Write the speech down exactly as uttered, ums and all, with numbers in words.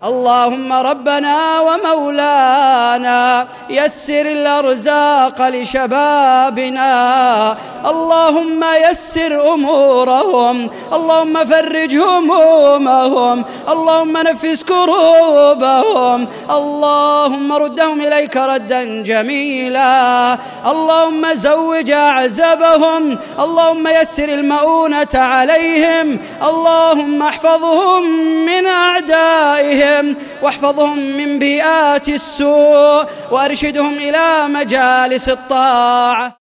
اللهم ربنا ومولانا يسر الأرزاق لشبابنا، اللهم يسر أمورهم، اللهم فرج همومهم، اللهم نفس كروبهم، اللهم ردهم إليك ردا جميلا، اللهم زوج أعزبهم، اللهم يسر المؤونة عليهم، اللهم احفظهم من أعدائهم واحفظهم من بيئات السوء وأرشدهم إلى مجالس الطاعة.